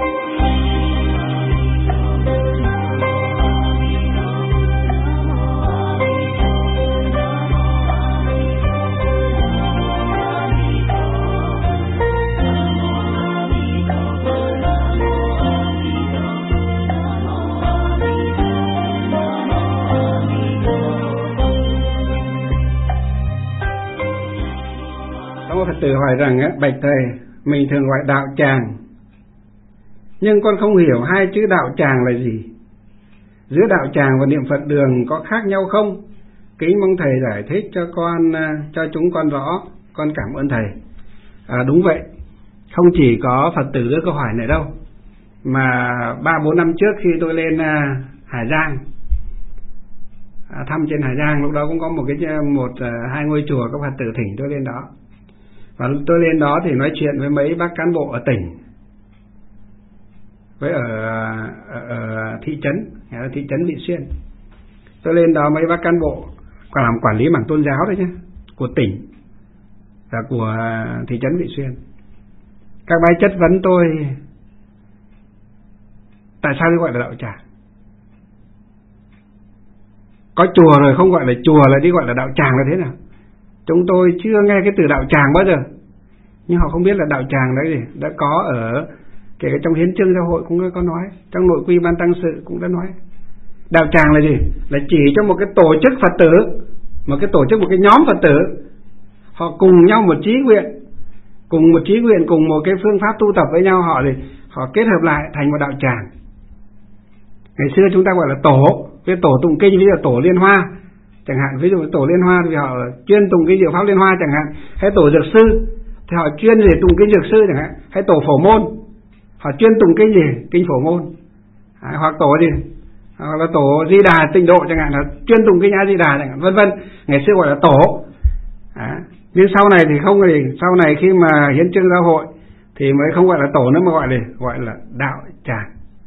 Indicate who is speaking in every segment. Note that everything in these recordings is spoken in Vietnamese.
Speaker 1: Phật tử hỏi rằng bạch thầy, mình thường gọi đạo tràng, nhưng con không hiểu hai chữ đạo tràng là gì. Giữa đạo tràng và niệm Phật đường có khác nhau không? Kính mong thầy giải thích cho chúng con rõ. Con cảm ơn thầy. Đúng vậy, không chỉ có Phật tử đưa câu hỏi này đâu, mà 3-4 năm trước khi tôi lên Hà Giang thăm trên Hà Giang, lúc đó cũng có hai ngôi chùa có Phật tử thỉnh tôi lên đó. Và tôi lên đó thì nói chuyện với mấy bác cán bộ ở tỉnh, với ở thị trấn Vị Xuyên. Tôi lên đó mấy bác cán bộ còn làm quản lý mảng tôn giáo đấy nhé, của tỉnh và của thị trấn Vị Xuyên. Các bác chất vấn tôi tại sao đi gọi là đạo tràng, có chùa rồi không gọi là chùa lại đi gọi là đạo tràng là thế nào. Chúng tôi chưa nghe cái từ đạo tràng bao giờ, nhưng họ không biết là đạo tràng đấy gì đã có ở kể cả trong hiến chương giáo hội cũng có nói, trong nội quy ban tăng sự cũng đã nói. Đạo tràng là gì? Là chỉ cho một cái tổ chức Phật tử, một cái nhóm Phật tử, họ cùng nhau một chí nguyện, cùng một cái phương pháp tu tập với nhau, họ kết hợp lại thành một đạo tràng. Ngày xưa chúng ta gọi là tổ, cái tổ tụng kinh, ví dụ tổ Liên Hoa chẳng hạn, ví dụ tổ Liên Hoa thì họ chuyên tụng kinh Diệu Pháp Liên Hoa chẳng hạn, hay tổ Dược Sư thì họ chuyên về tụng kinh Dược Sư chẳng hạn, hay tổ Phổ Môn họ chuyên tụng kinh gì, kinh Phổ Môn, hoặc tổ gì, hoặc là tổ Di Đà Tịnh Độ chẳng hạn, là chuyên tụng kinh A Di Đà chẳng hạn, vân vân. Ngày xưa gọi là tổ. Nhưng sau này thì không, thì sau này khi mà hiến chương giáo hội thì mới không gọi là tổ nữa, mà gọi là đạo tràng.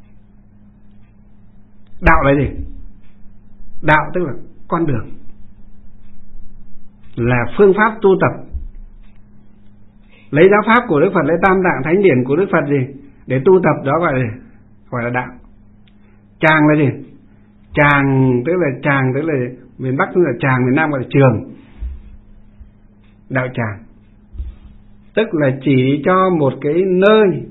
Speaker 1: Đạo là gì? Đạo tức là con đường, là phương pháp tu tập, lấy giáo pháp của Đức Phật, lấy tam tạng thánh điển của Đức Phật gì để tu tập, đó gọi là đạo. Tràng là gì? Tràng tức là miền Bắc tức là tràng, miền Nam gọi là trường. Đạo tràng tức là chỉ cho một cái nơi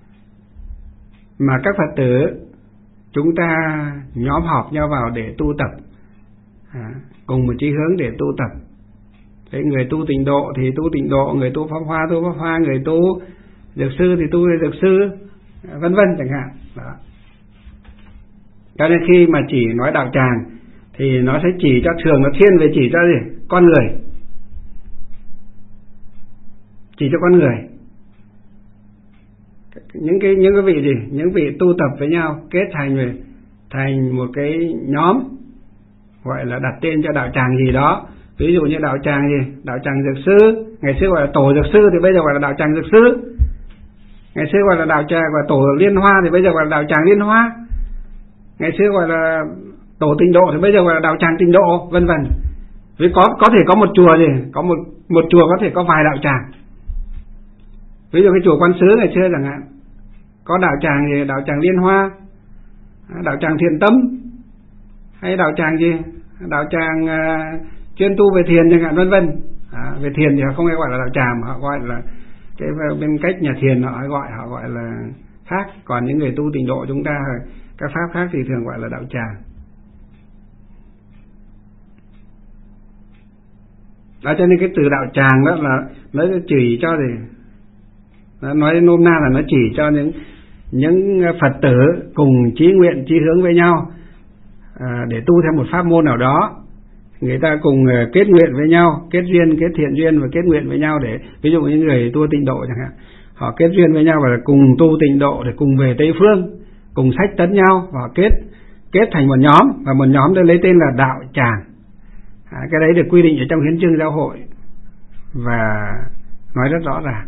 Speaker 1: mà các Phật tử chúng ta nhóm họp nhau vào để tu tập, cùng một chí hướng để tu tập. Thế người tu tịnh độ thì tu tịnh độ, người tu pháp hoa, người tu dược sư thì tu dược sư, vân vân chẳng hạn. Đó. Cho nên khi mà chỉ nói đạo tràng thì nó sẽ chỉ cho, thường nó thiên về chỉ cho gì? Con người. Chỉ cho con người. Những cái vị gì? Những vị tu tập với nhau kết thành một cái nhóm, gọi là đặt tên cho đạo tràng gì đó. Ví dụ như đạo tràng gì? Đạo tràng dược sư, ngày xưa gọi là tổ dược sư thì bây giờ gọi là đạo tràng dược sư. Ngày xưa gọi là đạo tràng, gọi là tổ Liên Hoa thì bây giờ gọi là đạo tràng Liên Hoa. Ngày xưa gọi là tổ Tịnh Độ thì bây giờ gọi là đạo tràng Tịnh Độ, vân vân. Vì có thể có một chùa gì, có một chùa có thể có vài đạo tràng. Ví dụ cái chùa Quan Xứ ngày xưa chẳng hạn, có đạo tràng gì? Đạo tràng Liên Hoa, đạo tràng Thiện Tâm, hay đạo tràng gì? Đạo tràng chuyên tu về thiền chẳng hạn, vân vân. Về thiền thì họ không hay gọi là đạo tràng, họ gọi là cái bên cách nhà thiền họ gọi là khác. Còn những người tu tịnh độ chúng ta, các pháp khác thì thường gọi là đạo tràng. Đó, cho nên cái từ đạo tràng đó là nó chỉ cho gì? Nói nôm na là nó chỉ cho những Phật tử cùng chí nguyện, chí hướng với nhau để tu theo một pháp môn nào đó. Người ta cùng kết nguyện với nhau, kết duyên, kết thiện duyên và kết nguyện với nhau, để ví dụ những người tu tịnh độ chẳng hạn, họ kết duyên với nhau và cùng tu tịnh độ để cùng về Tây Phương, cùng sách tấn nhau và kết thành một nhóm, và một nhóm đó lấy tên là đạo tràng. Cái đấy được quy định ở trong hiến chương giáo hội và nói rất rõ ràng.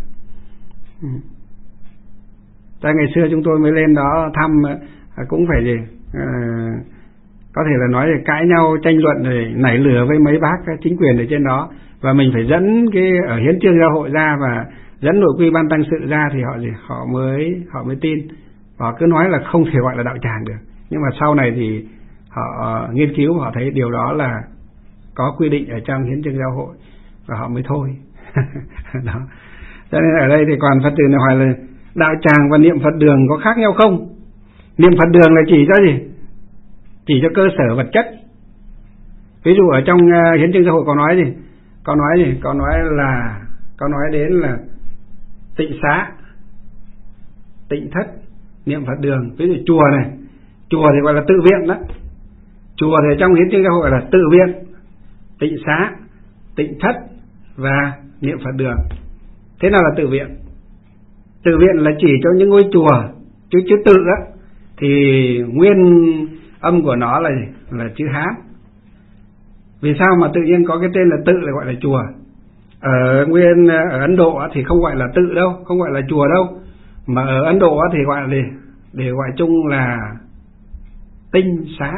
Speaker 1: Ngày xưa chúng tôi mới lên đó thăm, cũng phải gì, có thể là nói là cãi nhau, tranh luận rồi nảy lửa với mấy bác chính quyền ở trên đó, và mình phải dẫn cái ở hiến chương giáo hội ra và dẫn nội quy ban tăng sự ra thì họ mới tin. Họ cứ nói là không thể gọi là đạo tràng được. Nhưng mà sau này thì họ nghiên cứu, họ thấy điều đó là có quy định ở trong hiến chương giáo hội và họ mới thôi. Đó. Cho nên ở đây thì còn Phật tử này hỏi là đạo tràng và niệm Phật đường có khác nhau không? Niệm Phật đường là chỉ cho gì? Chỉ cho cơ sở vật chất. Ví dụ ở trong hiến chương giáo hội có nói gì? Có nói đến là tịnh xá, tịnh thất, niệm Phật đường. Ví dụ chùa này, chùa thì gọi là tự viện đó. Chùa thì trong hiến chương giáo hội là tự viện, tịnh xá, tịnh thất và niệm Phật đường. Thế nào là tự viện? Tự viện là chỉ cho những ngôi chùa, chứ tự á thì nguyên âm của nó là gì? Là chữ Hán. Vì sao mà tự nhiên có cái tên là tự lại gọi là chùa? Ở Ấn Độ thì không gọi là tự đâu, không gọi là chùa đâu, mà ở Ấn Độ thì gọi là gì? Để gọi chung là tinh xá,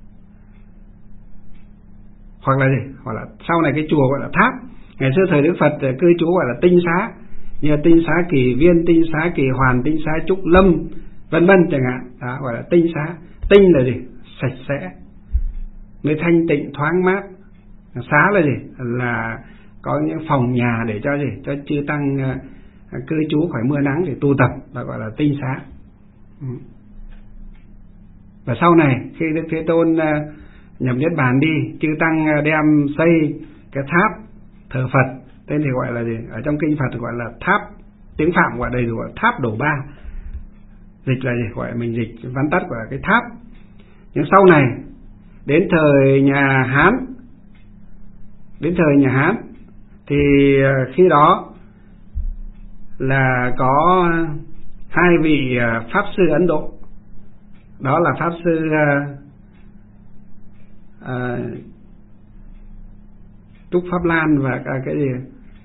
Speaker 1: hoặc là gì? Hoặc là sau này cái chùa gọi là tháp. Ngày xưa thời Đức Phật cư trú gọi là tinh xá, như tinh xá Kỳ Viên, tinh xá Kỳ Hoàn, tinh xá Trúc Lâm, vân vân chẳng hạn. Đó gọi là tinh xá. Tinh là gì? Sạch sẽ, nơi thanh tịnh thoáng mát. Xá là gì? Là có những phòng nhà để cho gì? Cho chư tăng cư trú khỏi mưa nắng để tu tập, đó gọi là tinh xá. Và sau này khi Đức Thế Tôn nhập Niết Bàn đi, chư tăng đem xây cái tháp thờ Phật, tên thì gọi là gì? Ở trong kinh Phật gọi là tháp, tiếng Phạm gọi đầy đủ là tháp Đổ Ba. Dịch là gì? Gọi là mình dịch vắn tắt gọi là cái tháp. Nhưng sau này đến thời nhà Hán thì khi đó là có hai vị pháp sư Ấn Độ, đó là pháp sư Trúc Pháp Lan và cái gì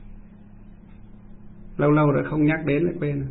Speaker 1: lâu đã không nhắc đến lại quên.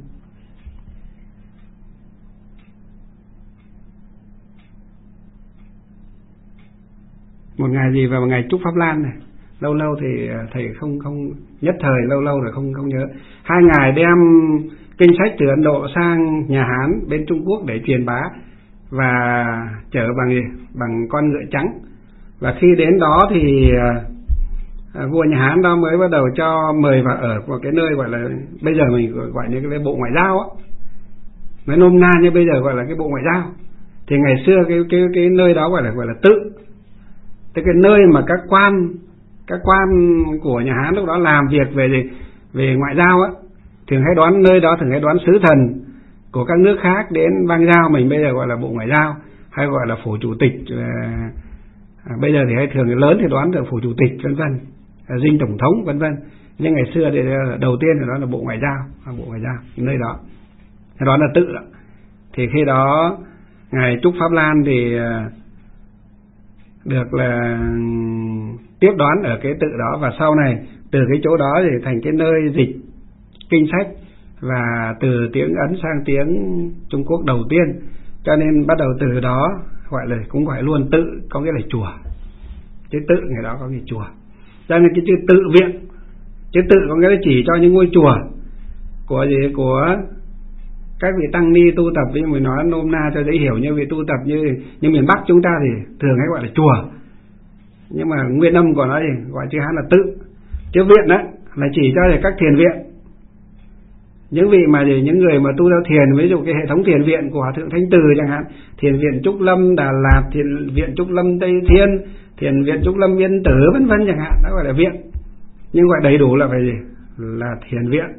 Speaker 1: Một ngày gì và một ngày Trúc Pháp Lan này, lâu thì thầy không nhất thời, lâu rồi không nhớ. Hai ngài đem kinh sách từ Ấn Độ sang nhà Hán bên Trung Quốc để truyền bá và chở bằng con ngựa trắng. Và khi đến đó thì vua nhà Hán đó mới bắt đầu cho mời vào ở một cái nơi gọi là bây giờ mình gọi như cái bộ ngoại giao á, nói nôm na như bây giờ gọi là cái bộ ngoại giao. Thì ngày xưa cái nơi đó gọi là tự, tức cái nơi mà các quan của nhà Hán lúc đó làm việc về ngoại giao á, thường hay đón sứ thần của các nước khác đến bang giao, mình bây giờ gọi là bộ ngoại giao hay gọi là phủ chủ tịch. Bây giờ thì hay thường lớn thì đoán được phủ chủ tịch vân vân, dinh tổng thống vân vân. Nhưng ngày xưa thì đầu tiên thì đó là bộ ngoại giao nơi đó, đó là tự đó. Thì khi đó ngài Trúc Pháp Lan thì được là tiếp đón ở cái tự đó, và sau này từ cái chỗ đó thì thành cái nơi dịch kinh sách và từ tiếng Ấn sang tiếng Trung Quốc đầu tiên. Cho nên bắt đầu từ đó cũng gọi luôn tự, có nghĩa là chùa. Chữ tự ngày đó có nghĩa chùa. Cho nên cái chữ tự viện, chữ tự có nghĩa là chỉ cho những ngôi chùa của các vị tăng ni tu tập. Vì mình nói nôm na cho dễ hiểu, như vị tu tập như miền Bắc chúng ta thì thường hay gọi là chùa, nhưng mà nguyên âm của nó thì gọi chữ Hán là tự. Chữ viện đó là chỉ cho các thiền viện, những người mà tu theo thiền, ví dụ cái hệ thống thiền viện của Hòa Thượng Thanh Từ chẳng hạn, thiền viện Trúc Lâm Đà Lạt, thiền viện Trúc Lâm Tây Thiên, thiền viện Trúc Lâm Yên Tử vân vân chẳng hạn, đó gọi là viện. Nhưng gọi đầy đủ là phải gì? Là thiền viện.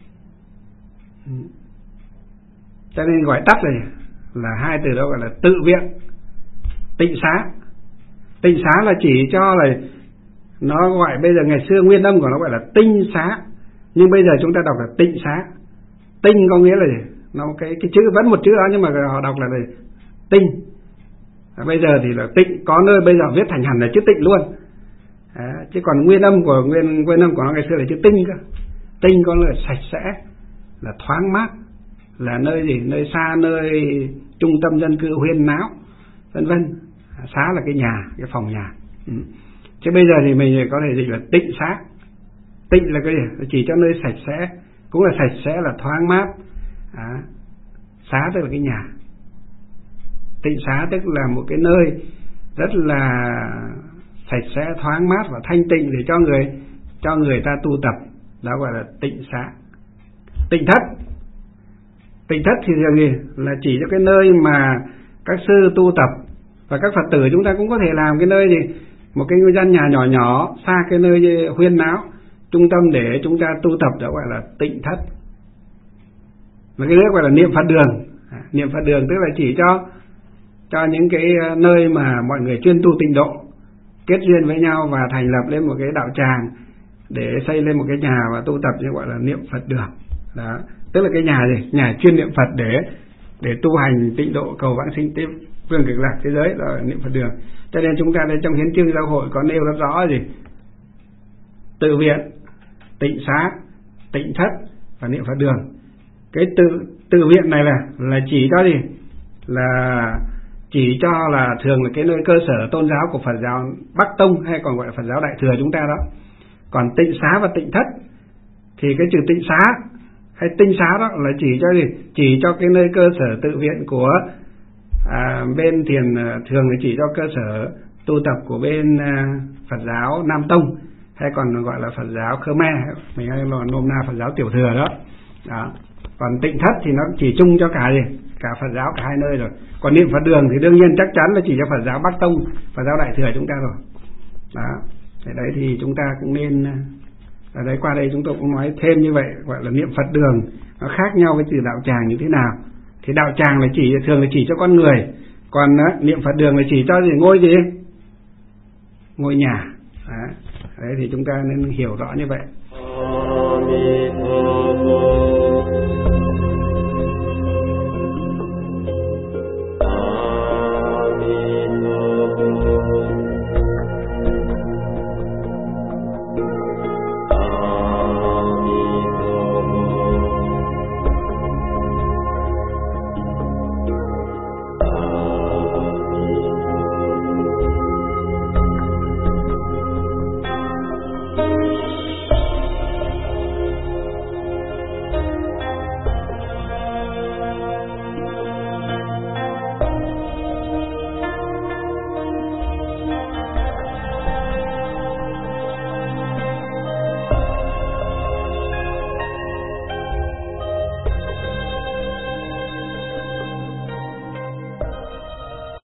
Speaker 1: Cho nên gọi tắt là hai từ đó gọi là tự viện, tịnh xá. Tịnh xá là chỉ cho là nó gọi bây giờ ngày xưa nguyên âm của nó gọi là tinh xá, nhưng bây giờ chúng ta đọc là tịnh xá. Tinh có nghĩa là gì? Nó cái chữ vẫn một chữ đó nhưng mà họ đọc là tinh. Bây giờ thì là tịnh, có nơi bây giờ viết thành hẳn là chữ tịnh luôn. Chứ còn nguyên âm của nó ngày xưa là chữ tinh cơ. Tinh có là sạch sẽ, là thoáng mát, là nơi gì? Nơi xa, nơi trung tâm dân cư huyên náo vân vân. Xá là cái nhà, cái phòng nhà. Chứ bây giờ thì mình có thể dịch là tịnh xá. Tịnh là cái gì? Chỉ cho nơi sạch sẽ, cũng là sạch sẽ, là thoáng mát, Xá tức là cái nhà. Tịnh xá tức là một cái nơi rất là sạch sẽ, thoáng mát và thanh tịnh để cho người ta tu tập, đó gọi là tịnh xá. Tịnh thất thì là gì? Là chỉ cho cái nơi mà các sư tu tập, và các Phật tử chúng ta cũng có thể làm cái nơi gì, một cái ngôi gian nhà nhỏ nhỏ xa cái nơi huyên náo trung tâm để chúng ta tu tập, đó gọi là tịnh thất. Và cái nữa gọi là niệm Phật đường. Niệm Phật đường tức là chỉ cho những cái nơi mà mọi người chuyên tu tịnh độ kết duyên với nhau và thành lập lên một cái đạo tràng để xây lên một cái nhà và tu tập, như gọi là niệm Phật đường. Đó, tức là cái nhà gì? Nhà chuyên niệm Phật để tu hành tịnh độ cầu vãng sinh tiếp phương cực lạc thế giới, đó là niệm Phật đường. Cho nên chúng ta đây trong hiến chương giáo hội có nêu rất rõ gì? Tự viện, tịnh xá, tịnh thất và niệm Phật đường. Cái tự viện này là chỉ cho gì? Là chỉ cho là thường là cái nơi cơ sở tôn giáo của Phật giáo Bắc Tông, hay còn gọi là Phật giáo Đại Thừa chúng ta đó. Còn tịnh xá và tịnh thất thì cái chữ tịnh xá hay tinh xá đó là chỉ cho gì? Chỉ cho cái nơi cơ sở tự viện của bên thiền, thường là chỉ cho cơ sở tu tập của bên Phật giáo Nam Tông, hay còn gọi là Phật giáo Khmer, mình hay là nôm na Phật giáo Tiểu Thừa đó. Còn tịnh thất thì nó chỉ chung cho cả gì? Cả Phật giáo, cả hai nơi rồi. Còn niệm Phật đường thì đương nhiên chắc chắn là chỉ cho Phật giáo Bắc Tông, Phật giáo Đại Thừa chúng ta rồi. Đó. Thế đấy thì chúng ta cũng nên, ở đây qua đây chúng tôi cũng nói thêm như vậy, gọi là niệm Phật đường nó khác nhau với từ đạo tràng như thế nào. Thì đạo tràng là thường là chỉ cho con người, còn niệm Phật đường là chỉ cho gì? Ngôi nhà. Đấy thì chúng ta nên hiểu rõ như vậy.